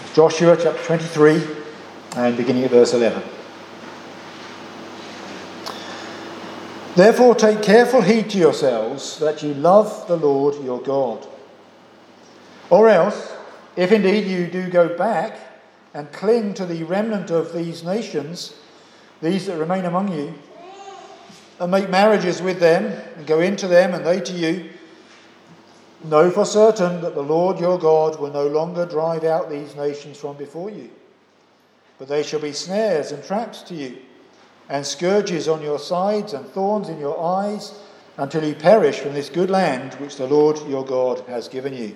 Joshua chapter 23 and beginning at verse 11. Therefore take careful heed to yourselves that you love the Lord your God. Or else, if indeed you do go back and cling to the remnant of these nations, these that remain among you, and make marriages with them, and go into them and they to you, know for certain that the Lord your God will no longer drive out these nations from before you, but they shall be snares and traps to you, and scourges on your sides and thorns in your eyes, until you perish from this good land which the Lord your God has given you.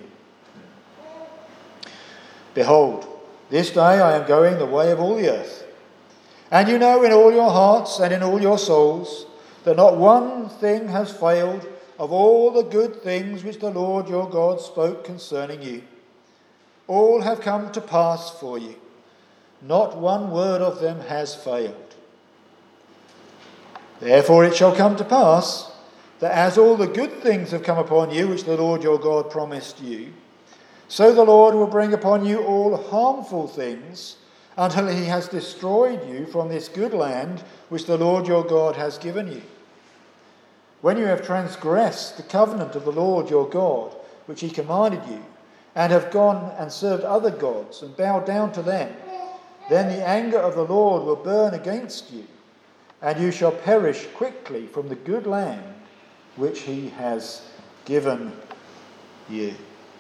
Behold, this day I am going the way of all the earth, and you know in all your hearts and in all your souls that not one thing has failed of all the good things which the Lord your God spoke concerning you. All have come to pass for you. Not one word of them has failed. Therefore it shall come to pass that as all the good things have come upon you which the Lord your God promised you, so the Lord will bring upon you all harmful things until he has destroyed you from this good land which the Lord your God has given you. When you have transgressed the covenant of the Lord your God, which he commanded you, and have gone and served other gods and bowed down to them, then the anger of the Lord will burn against you, and you shall perish quickly from the good land which he has given you.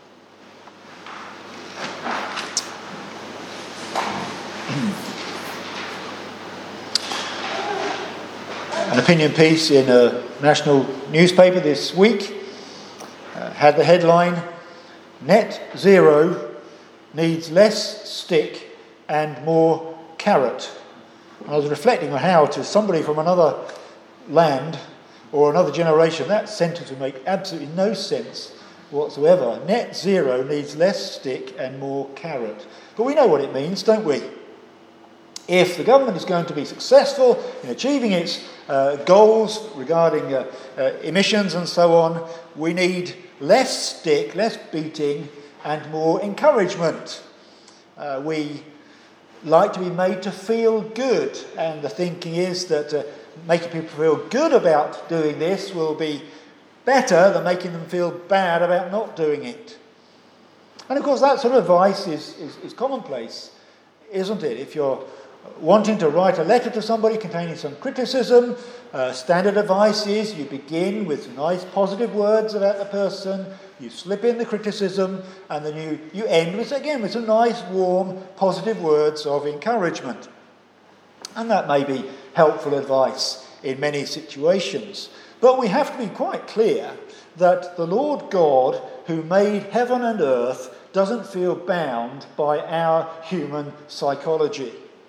An opinion piece in a national newspaper this week had the headline, "Net Zero needs less stick and more carrot." I was reflecting on how, to somebody from another land or another generation, that sentence would make absolutely no sense whatsoever. Net zero needs less stick and more carrot. But we know what it means, don't we? If the government is going to be successful in achieving its goals regarding emissions and so on, we need less stick, less beating, and more encouragement. We like to be made to feel good, and the thinking is that making people feel good about doing this will be better than making them feel bad about not doing it. And of course that sort of advice is commonplace, isn't it? If you're wanting to write a letter to somebody containing some criticism, standard advice is you begin with nice positive words about the person, you slip in the criticism, and then you end with some nice warm positive words of encouragement. And that may be helpful advice in many situations. But we have to be quite clear that the Lord God, who made heaven and earth, doesn't feel bound by our human psychology.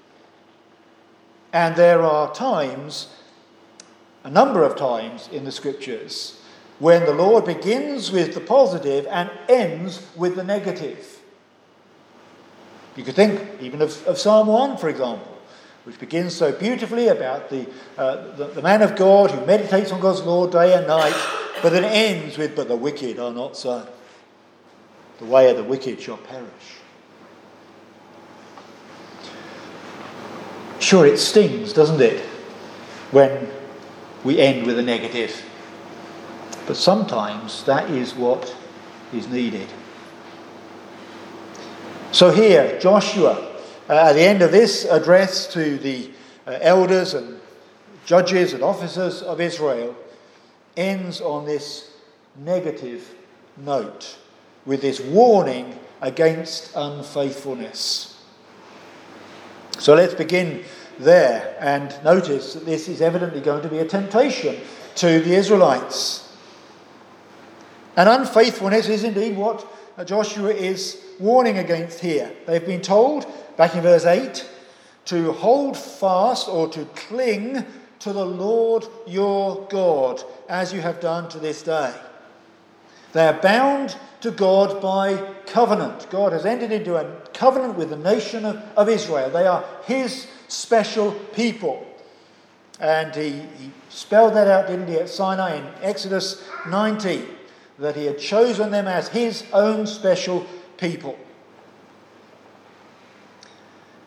And there are times, a number of times in the scriptures, when the Lord begins with the positive and ends with the negative. You could think even of Psalm 1, for example, which begins so beautifully about the man of God who meditates on God's law day and night, but then ends with, "But the wicked are not so. The way of the wicked shall perish." Sure, it stings, doesn't it, when we end with a negative. But sometimes that is what is needed. So here, Joshua, at the end of this address to the elders and judges and officers of Israel, ends on this negative note, with this warning against unfaithfulness. So let's begin there and notice that this is evidently going to be a temptation to the Israelites. And unfaithfulness is indeed what Joshua is warning against here. They've been told, back in verse 8, to hold fast or to cling to the Lord your God, as you have done to this day. They are bound to God by covenant. God has entered into a covenant with the nation of Israel. They are his special people. And he spelled that out, didn't he, at Sinai in Exodus 19, that he had chosen them as his own special people.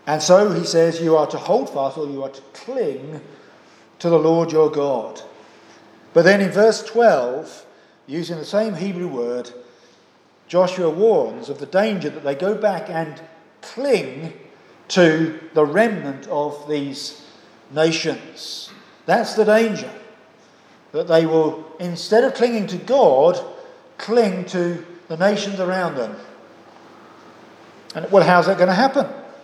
And so he says you are to hold fast, or you are to cling to the Lord your God. But then in verse 12, using the same Hebrew word, Joshua warns of the danger that they go back and cling to the remnant of these nations. That's the danger. That they will, instead of clinging to God, cling to the nations around them. And well, how's that going to happen?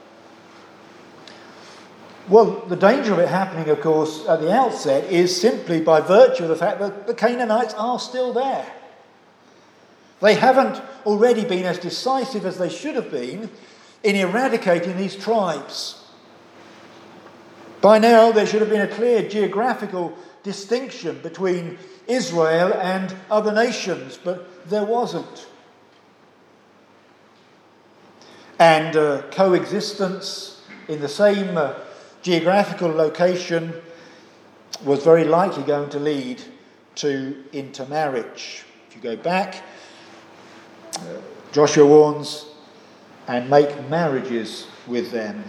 Well, the danger of it happening, of course, at the outset is simply by virtue of the fact that the Canaanites are still there. They haven't already been as decisive as they should have been in eradicating these tribes. By now, there should have been a clear geographical distinction between Israel and other nations, but there wasn't. And coexistence in the same geographical location was very likely going to lead to intermarriage. If you go back, Joshua warns, and make marriages with them.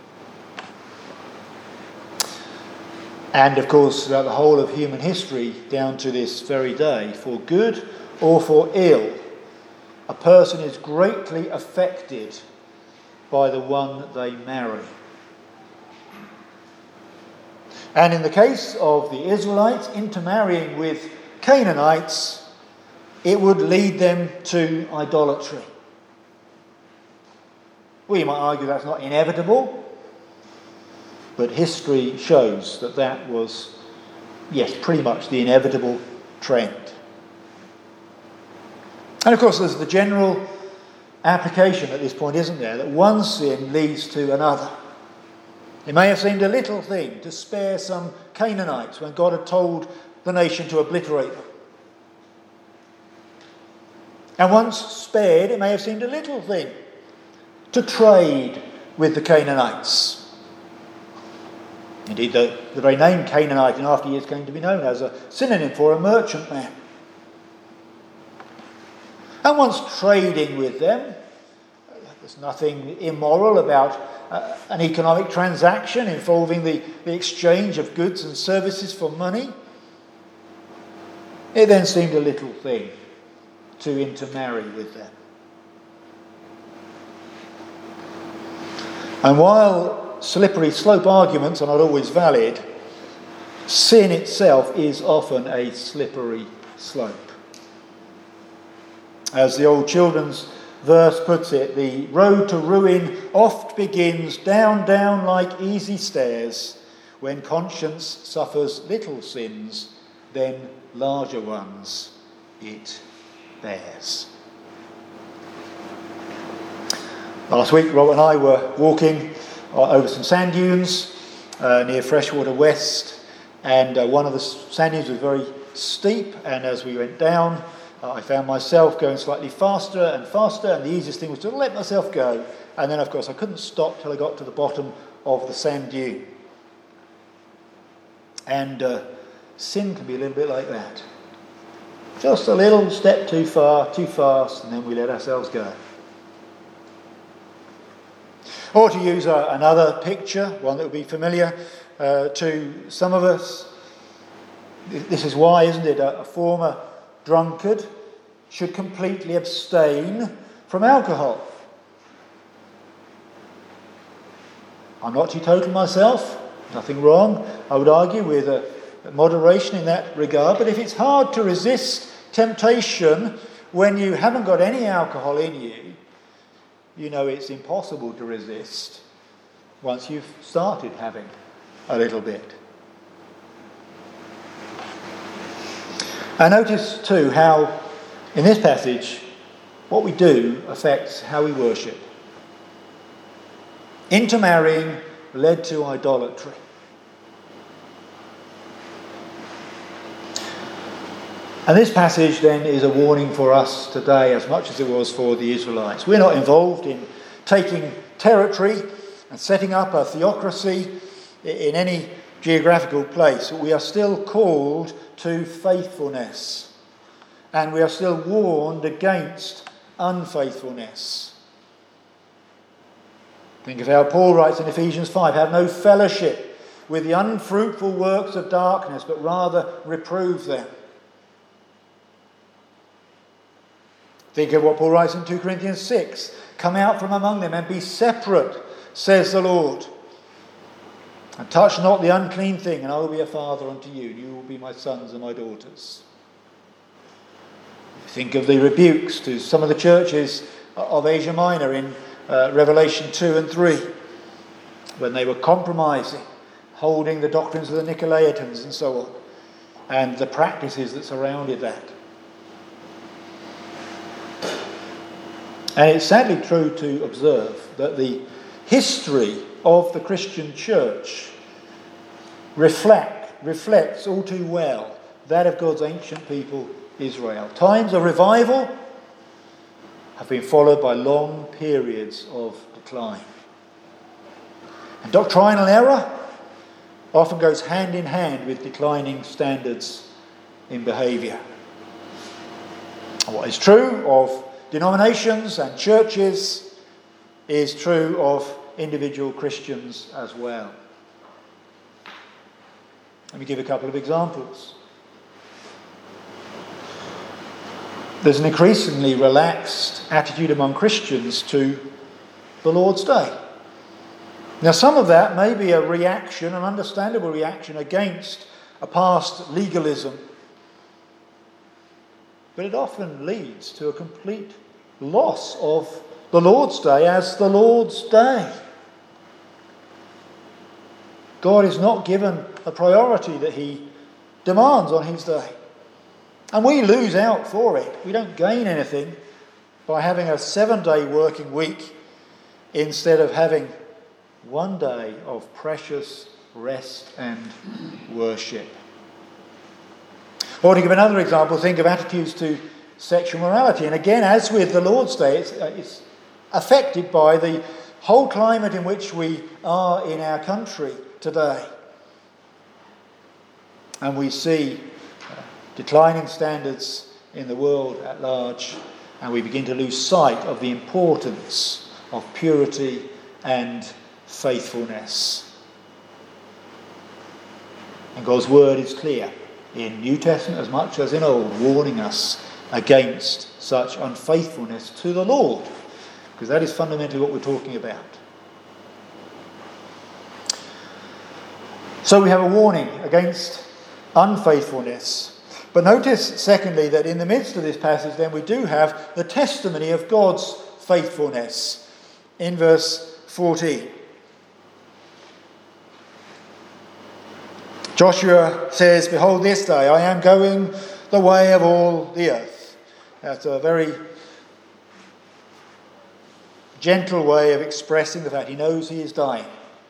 And of course, throughout the whole of human history, down to this very day, for good or for ill, a person is greatly affected by the one they marry. And in the case of the Israelites intermarrying with Canaanites, it would lead them to idolatry. Well, you might argue that's not inevitable, but history shows that that was, yes, pretty much the inevitable trend. And of course, there's the general application at this point, isn't there, that one sin leads to another. It may have seemed a little thing to spare some Canaanites when God had told the nation to obliterate them. And once spared, it may have seemed a little thing to trade with the Canaanites. Indeed, the very name Canaanite in after years came to be known as a synonym for a merchantman. And once trading with them, there's nothing immoral about an economic transaction involving the exchange of goods and services for money. It then seemed a little thing to intermarry with them. And while slippery slope arguments are not always valid, sin itself is often a slippery slope. As the old children's verse puts it, the road to ruin oft begins down, down like easy stairs. When conscience suffers little sins, then larger ones it bears. Last week, Rob and I were walking over some sand dunes near Freshwater West, and one of the sand dunes was very steep, and as we went down, I found myself going slightly faster and faster, and the easiest thing was to let myself go. And then, of course, I couldn't stop till I got to the bottom of the sand dune. And sin can be a little bit like that. Just a little step too far, too fast, and then we let ourselves go. Or to use another picture, one that would be familiar to some of us. This is why, isn't it, a former drunkard should completely abstain from alcohol. I'm not teetotal myself, nothing wrong, I would argue, with moderation in that regard, but if it's hard to resist temptation when you haven't got any alcohol in you, you know it's impossible to resist once you've started having a little bit. And notice too how in this passage what we do affects how we worship. Intermarrying led to idolatry. And this passage then is a warning for us today as much as it was for the Israelites. We're not involved in taking territory and setting up a theocracy in any geographical place, but we are still called to faithfulness, and we are still warned against unfaithfulness. Think of how Paul writes in Ephesians 5, have no fellowship with the unfruitful works of darkness, but rather reprove them. Think of what Paul writes in 2 Corinthians 6, come out from among them and be separate, says the Lord. And touch not the unclean thing, and I will be a father unto you, and you will be my sons and my daughters. Think of the rebukes to some of the churches of Asia Minor in Revelation 2 and 3, when they were compromising, holding the doctrines of the Nicolaitans and so on, and the practices that surrounded that. And it's sadly true to observe that the history of the Christian church reflects all too well that of God's ancient people, Israel. Times of revival have been followed by long periods of decline. And doctrinal error often goes hand in hand with declining standards in behaviour. What is true of denominations and churches is true of individual Christians as well. Let me give a couple of examples. There's an increasingly relaxed attitude among Christians to the Lord's Day. Now, some of that may be a reaction, an understandable reaction against a past legalism, but it often leads to a complete loss of the Lord's Day as the Lord's Day. God is not given a priority that he demands on his day. And we lose out for it. We don't gain anything by having a 7-day working week instead of having one day of precious rest and worship. Or to give another example, think of attitudes to sexual morality. And again, as with the Lord's Day, it's affected by the whole climate in which we are in our country today. And we see declining standards in the world at large, and we begin to lose sight of the importance of purity and faithfulness. And God's word is clear in New Testament as much as in Old, warning us against such unfaithfulness to the Lord, because that is fundamentally what we're talking about. So we have a warning against unfaithfulness. But notice, secondly, that in the midst of this passage, then we do have the testimony of God's faithfulness in verse 14. Joshua says, behold, this day I am going the way of all the earth. That's a very gentle way of expressing the fact he knows he is dying.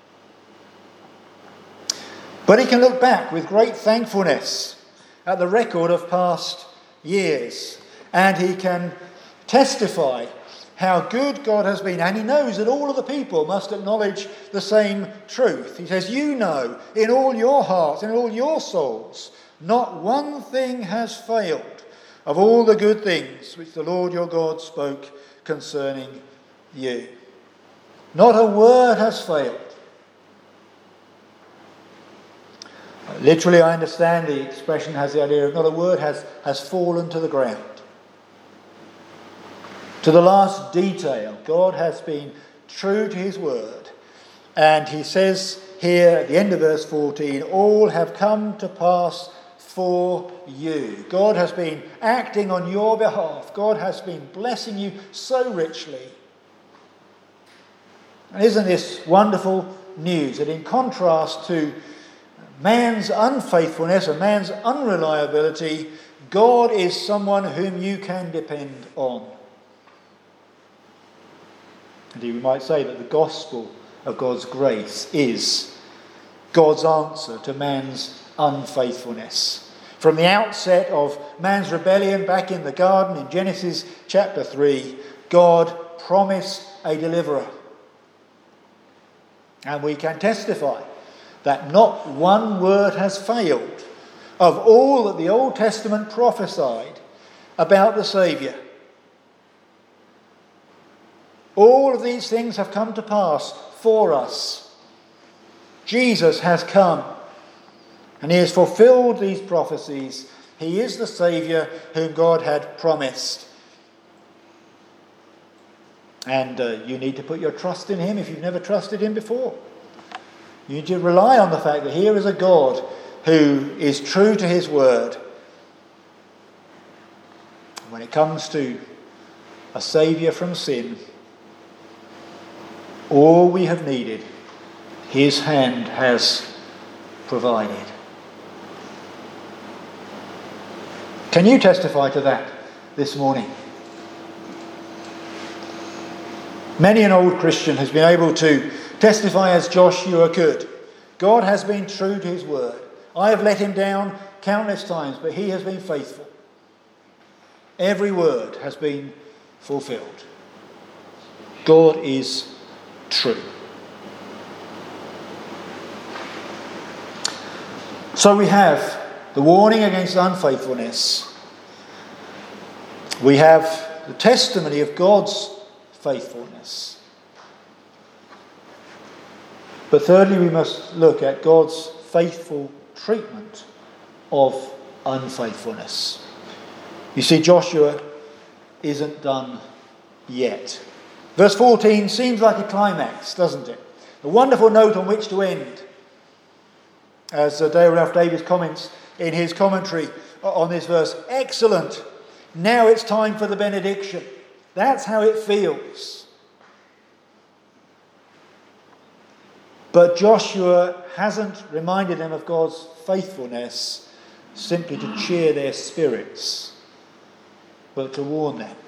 But he can look back with great thankfulness at the record of past years, and he can testify how good God has been, and he knows that all of the people must acknowledge the same truth. He says, you know in all your hearts and in all your souls, not one thing has failed of all the good things which the Lord your God spoke concerning you. Not a word has failed. Literally, I understand the expression has the idea of not a word has fallen to the ground. To the last detail, God has been true to his word. And he says here at the end of verse 14, all have come to pass for you. God has been acting on your behalf. God has been blessing you so richly. And isn't this wonderful news that in contrast to man's unfaithfulness and man's unreliability, God is someone whom you can depend on. Indeed, we might say that the gospel of God's grace is God's answer to man's unfaithfulness. From the outset of man's rebellion back in the garden in Genesis chapter 3, God promised a deliverer. And we can testify that not one word has failed of all that the Old Testament prophesied about the Saviour. All of these things have come to pass for us. Jesus has come, and he has fulfilled these prophecies. He is the Saviour whom God had promised. And you need to put your trust in him if you've never trusted him before. You need to rely on the fact that here is a God who is true to his word. When it comes to a Saviour from sin, all we have needed, his hand has provided. Can you testify to that this morning? Many an old Christian has been able to testify as Joshua could. God has been true to his word. I have let him down countless times, but he has been faithful. Every word has been fulfilled. God is true. So we have the warning against unfaithfulness. We have the testimony of God's faithfulness. But thirdly, we must look at God's faithful treatment of unfaithfulness. You see, Joshua isn't done yet. Verse 14 seems like a climax, doesn't it? A wonderful note on which to end. As Dale Ralph Davis comments in his commentary on this verse, excellent. Now it's time for the benediction. That's how it feels. But Joshua hasn't reminded them of God's faithfulness simply to cheer their spirits, but to warn them.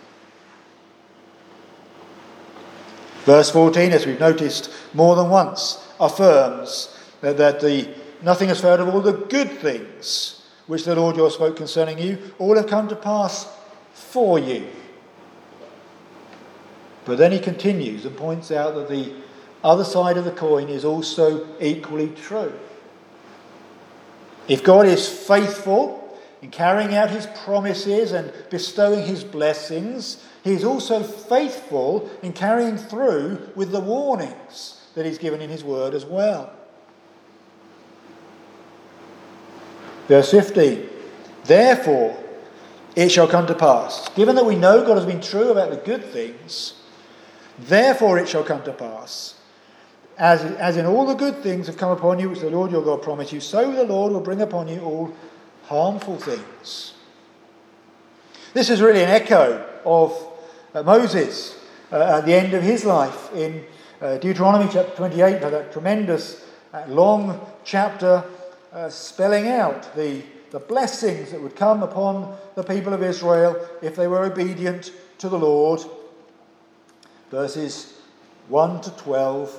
Verse 14, as we've noticed more than once, affirms that nothing has failed of all the good things which the Lord your spoke concerning you, all have come to pass for you. But then he continues and points out that the other side of the coin is also equally true. If God is faithful in carrying out his promises and bestowing his blessings, he is also faithful in carrying through with the warnings that he's given in his word as well. Verse 15, therefore it shall come to pass, given that we know God has been true about the good things, therefore it shall come to pass, as in all the good things have come upon you, which the Lord your God promised you, so the Lord will bring upon you all harmful things. This is really an echo of Moses at the end of his life in Deuteronomy chapter 28, that tremendous long chapter spelling out the blessings that would come upon the people of Israel if they were obedient to the Lord. Verses 1 to 12,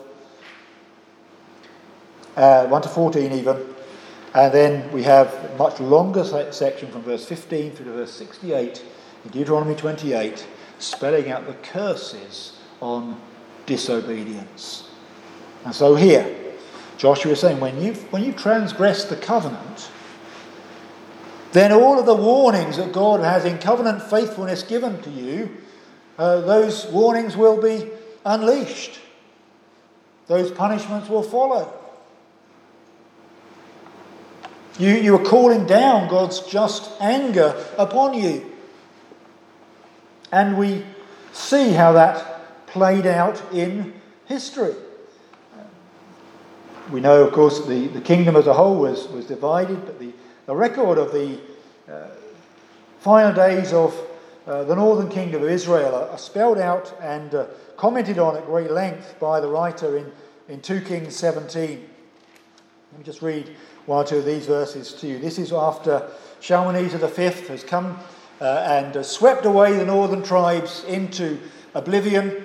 1 to 14 even. And then we have a much longer section from verse 15 through to verse 68 in Deuteronomy 28, spelling out the curses on disobedience. And so here, Joshua is saying, when you transgress the covenant, then all of the warnings that God has in covenant faithfulness given to you, those warnings will be unleashed. Those punishments will follow. You are calling down God's just anger upon you. And we see how that played out in history. We know, of course, that the kingdom as a whole was divided, but the record of the final days of the northern kingdom of Israel are spelled out and commented on at great length by the writer in 2 Kings 17. Let me just read one or two of these verses to you. This is after Shalmaneser V has come and swept away the northern tribes into oblivion.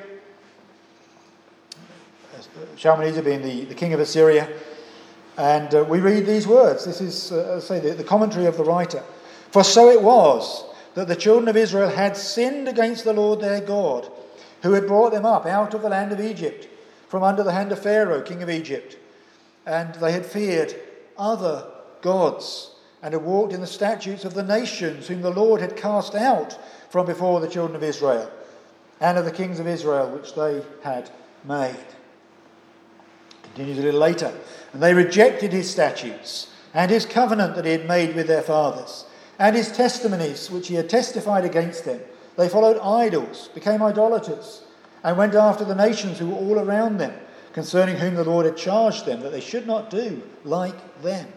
Shalmaneser being the king of Assyria. And we read these words. This is, the commentary of the writer. For so it was that the children of Israel had sinned against the Lord their God, who had brought them up out of the land of Egypt, from under the hand of Pharaoh, king of Egypt. And they had feared other gods, and had walked in the statutes of the nations whom the Lord had cast out from before the children of Israel. and of the kings of Israel, which they had made. Continues a little later. And they rejected his statutes and his covenant that he had made with their fathers, and his testimonies which he had testified against them. They followed idols, became idolaters, and went after the nations who were all around them, concerning whom the Lord had charged them that they should not do like them.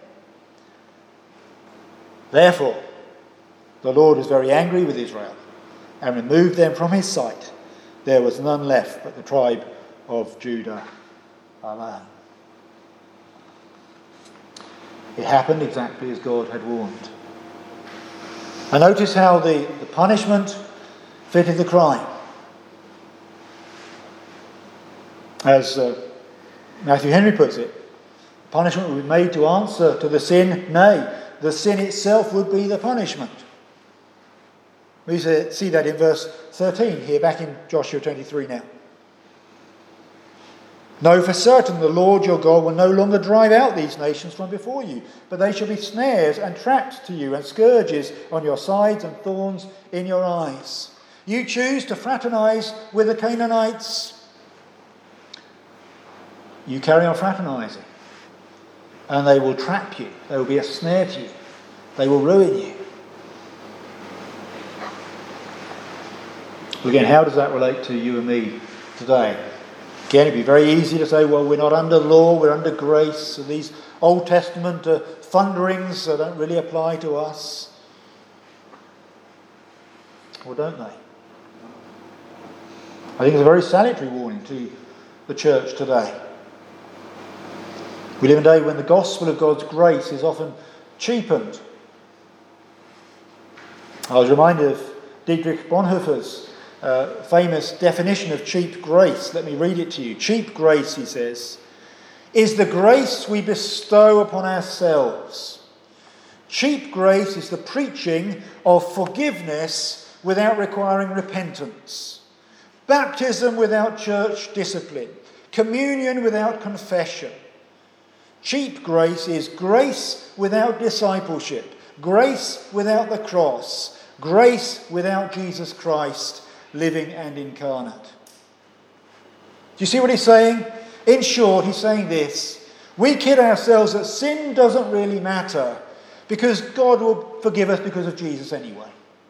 Therefore, the Lord was very angry with Israel and removed them from his sight. There was none left but the tribe of Judah alone. It happened exactly as God had warned. And notice how the punishment fitted the crime. As Matthew Henry puts it, punishment would be made to answer to the sin. Nay, the sin itself would be the punishment. We see that in verse 13 here, back in Joshua 23 now. Know for certain the Lord your God will no longer drive out these nations from before you, but they shall be snares and traps to you, and scourges on your sides and thorns in your eyes. You choose to fraternize with the Canaanites. You carry on fraternizing, and they will trap you. They will be a snare to you. They will ruin you. Again, how does that relate to you and me today? Again, it'd be very easy to say, well, we're not under law, we're under grace. So these Old Testament thunderings don't really apply to us. Or don't they? I think it's a very salutary warning to the church today. We live in a day when the gospel of God's grace is often cheapened. I was reminded of Dietrich Bonhoeffer's famous definition of cheap grace. Let me read it to you. Cheap grace, he says, is the grace we bestow upon ourselves. Cheap grace is the preaching of forgiveness without requiring repentance, baptism without church discipline, communion without confession. Cheap grace is grace without discipleship, grace without the cross, grace without Jesus Christ, living and incarnate. Do you see what he's saying? In short, he's saying this. We kid ourselves that sin doesn't really matter because God will forgive us because of Jesus anyway.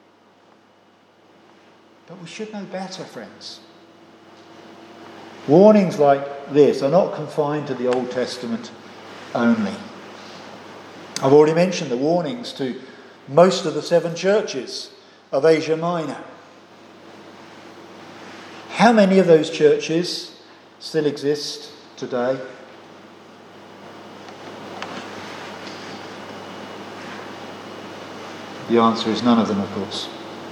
But we should know better, friends. Warnings like this are not confined to the Old Testament only. I've already mentioned the warnings to most of the 7 churches of Asia Minor. How many of those churches still exist today? The answer is none of them, of course.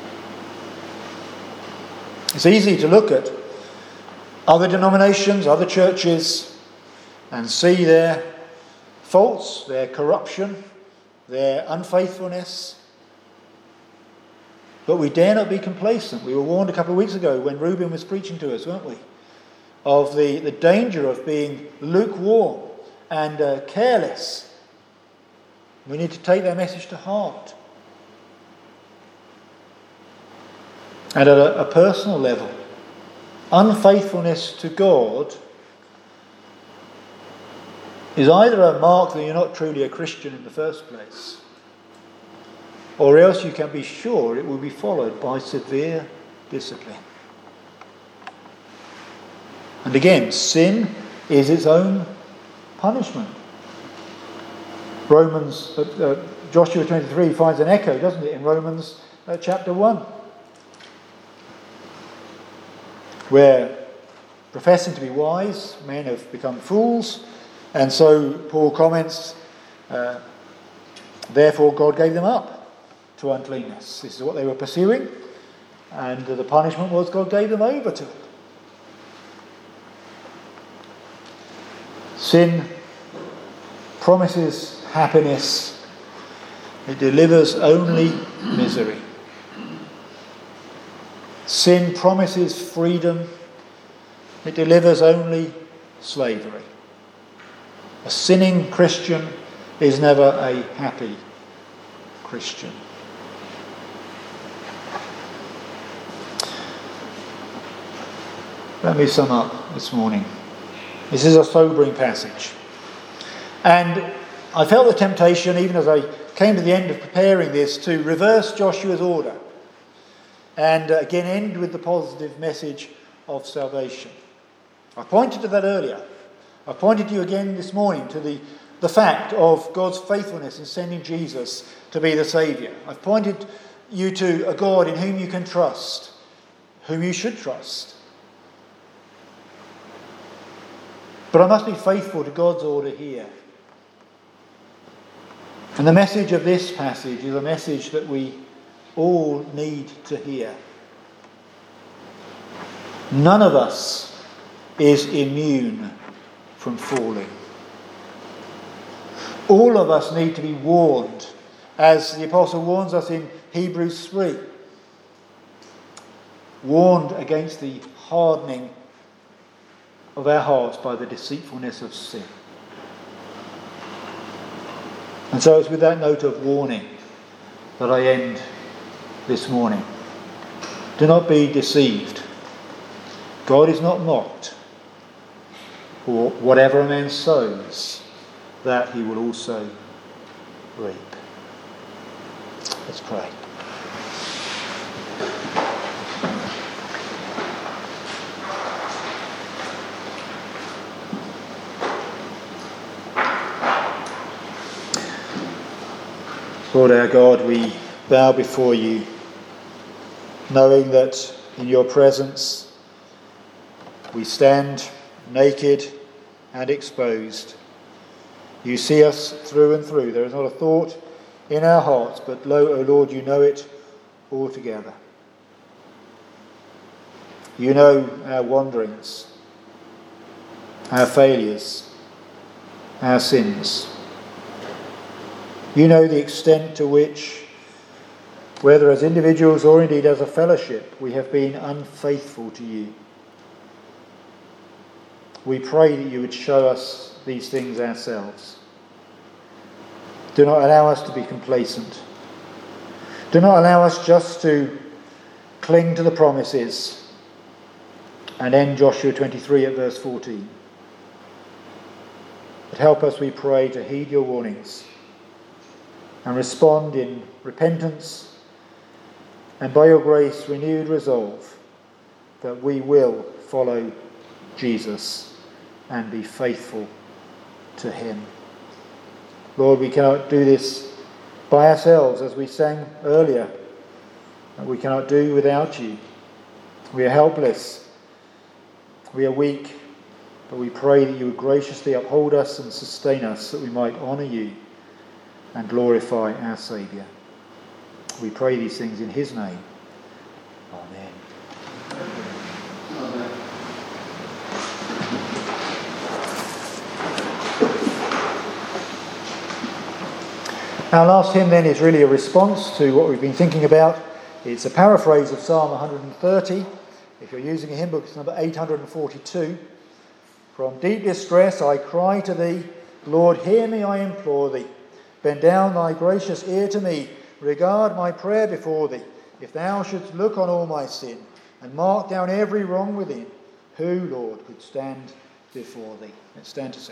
It's easy to look at other denominations, other churches, and see their faults, their corruption, their unfaithfulness. But we dare not be complacent. We were warned a couple of weeks ago when Reuben was preaching to us, weren't we? Of the danger of being lukewarm and careless. We need to take their message to heart. And at a personal level, unfaithfulness to God is either a mark that you're not truly a Christian in the first place, or else you can be sure it will be followed by severe discipline. And again, sin is its own punishment. Joshua 23 finds an echo, doesn't it, in Romans chapter 1, where professing to be wise, men have become fools, and so Paul comments, therefore God gave them up to uncleanness. This is what they were pursuing, and the punishment was God gave them over to it. Sin promises happiness. It delivers only misery. Sin promises freedom. It delivers only slavery. A sinning Christian is never a happy Christian. Let me sum up this morning. This is a sobering passage. And I felt the temptation, even as I came to the end of preparing this, to reverse Joshua's order and again end with the positive message of salvation. I pointed to that earlier. I pointed to you again this morning to the fact of God's faithfulness in sending Jesus to be the Saviour. I've pointed you to a God in whom you can trust, whom you should trust. But I must be faithful to God's order here. And the message of this passage is a message that we all need to hear. None of us is immune from falling. All of us need to be warned, as the apostle warns us in Hebrews 3. Warned against the hardening of our hearts by the deceitfulness of sin. And so it's with that note of warning that I end this morning. Do not be deceived. God is not mocked. For whatever a man sows, that he will also reap. Let's pray. Lord our God, we bow before you, knowing that in your presence we stand naked and exposed. You see us through and through. There is not a thought in our hearts, but lo, O Lord, you know it altogether. You know our wanderings, our failures, our sins. You know the extent to which, whether as individuals or indeed as a fellowship, we have been unfaithful to you. We pray that you would show us these things ourselves. Do not allow us to be complacent. Do not allow us just to cling to the promises and end Joshua 23 at verse 14. But help us, we pray, to heed your warnings and respond in repentance and by your grace renewed resolve that we will follow Jesus and be faithful to him. Lord, we cannot do this by ourselves, as we sang earlier. We cannot do without you. We are helpless. We are weak. But we pray that you would graciously uphold us and sustain us, that we might honour you and glorify our Saviour. We pray these things in his name. Amen. Our last hymn then is really a response to what we've been thinking about. It's a paraphrase of Psalm 130. If you're using a hymn book, it's number 842. From deep distress I cry to thee, Lord, hear me, I implore thee. Bend down thy gracious ear to me, regard my prayer before thee. If thou shouldst look on all my sin, and mark down every wrong within, who, Lord, could stand before thee? Let's stand to sing.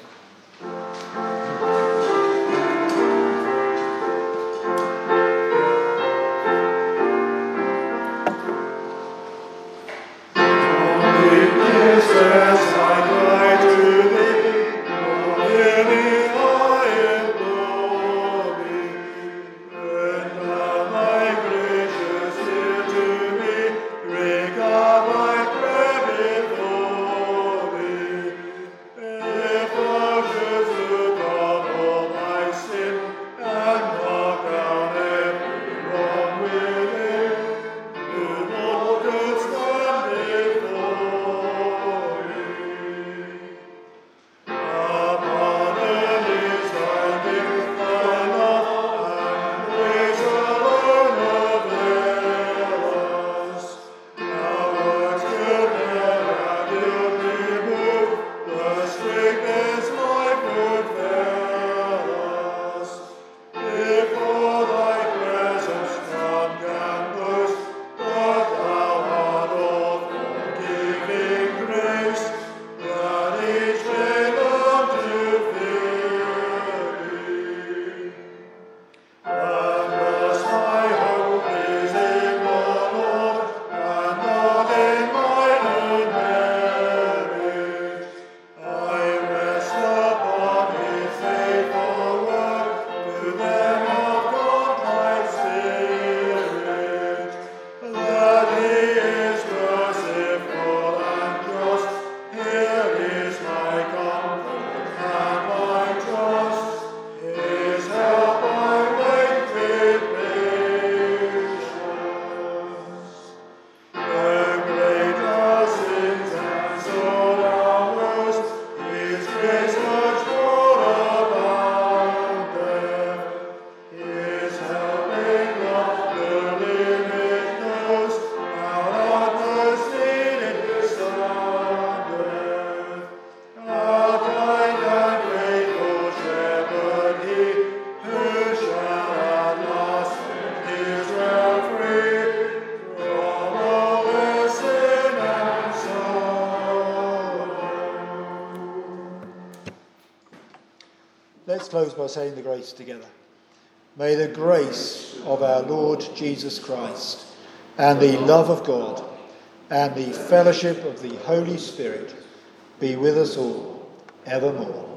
let's close by saying the grace together. May the grace of our Lord Jesus Christ and the love of God and the fellowship of the Holy Spirit be with us all evermore.